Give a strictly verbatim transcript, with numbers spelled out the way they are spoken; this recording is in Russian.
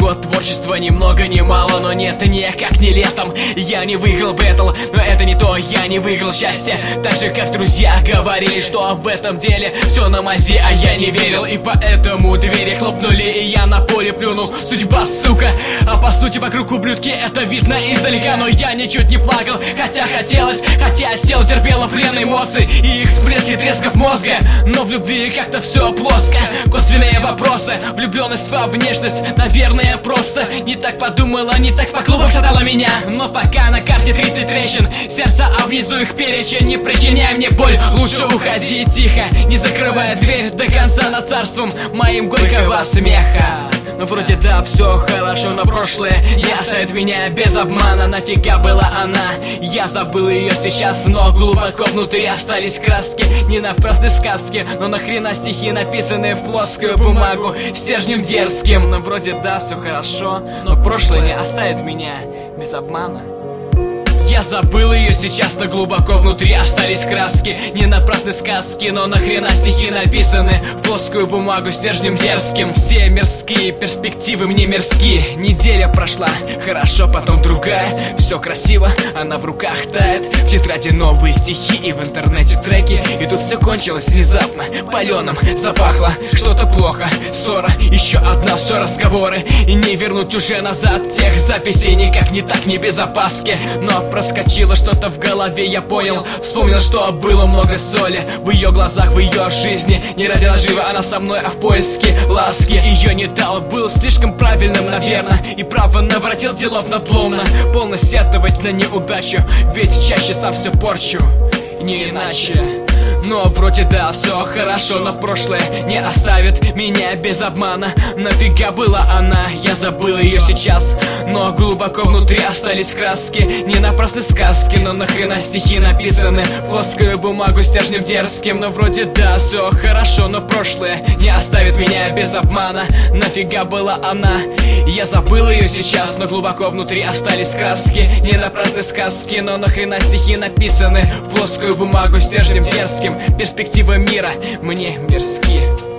год творчества ни много ни мало, но нет, никак не летом. Я не выиграл бэтл, но это не то, я не выиграл счастье. Так же как друзья говорили, что в этом деле все на мази, а я не верил. И поэтому двери хлопнули, и я на поле плюнул. Судьба, сука, а по сути вокруг ублюдки, это видно издалека. Но я ничуть не плакал, хотя хотелось, хотя тело терпело плен эмоций и их всплески тресков мозга. Но в любви как-то все плоско, косвенные вопросы, влюбленность во внешность, наверное, просто не так подумала, не так по клубам шатала меня. Но пока на карте тридцать трещин, сердце, а внизу их перечень. Не причиняй мне боль, лучше уходи тихо, не закрывая дверь до конца над царством моим горького смеха. Ну вроде да, все хорошо, но прошлое не оставит меня без обмана. Нафига была она? Я забыл ее сейчас, но глубоко внутри остались краски. Не напрасны сказки, но нахрена стихи, написанные в плоскую бумагу стержнем дерзким. Ну вроде да, все хорошо, но прошлое не оставит меня без обмана. Я забыл ее сейчас, но глубоко внутри остались краски. Не напрасны сказки, но нахрена стихи написаны в плоскую бумагу стержнем дерзким. Все мирские перспективы мне мирские. Неделя прошла, хорошо, потом другая. Все красиво, она в руках тает. В тетради новые стихи и в интернете треки. И тут все кончилось внезапно, паленым запахло. Что-то плохо, ссора, еще одна, все разговоры. И не вернуть уже назад тех записей никак не так, не без опаски. Но проскочило что-то в голове, я понял, вспомнил, что было много соли в ее глазах, в ее жизни. Не ради наживы она со мной, а в поиске ласки. Ее не дал, был слишком правильным, наверное, и право наворотил делов надломно. Полно сетовать на неудачу, ведь чаще сам все порчу, не иначе. Но вроде да, все хорошо, но прошлое не оставит меня без обмана. Нафига была она? Я забыл ее сейчас, но глубоко внутри остались краски. Не напрасны сказки, но нахрена стихи написаны в плоскую бумагу стержнем дерзким. Но вроде да, все хорошо, но прошлое не оставит меня без обмана. Нафига была она? Я забыл ее сейчас, но глубоко внутри остались краски. Не напрасны сказки, но нахрена стихи написаны в плоскую бумагу стержнем дерзким. Перспектива мира мне мирски.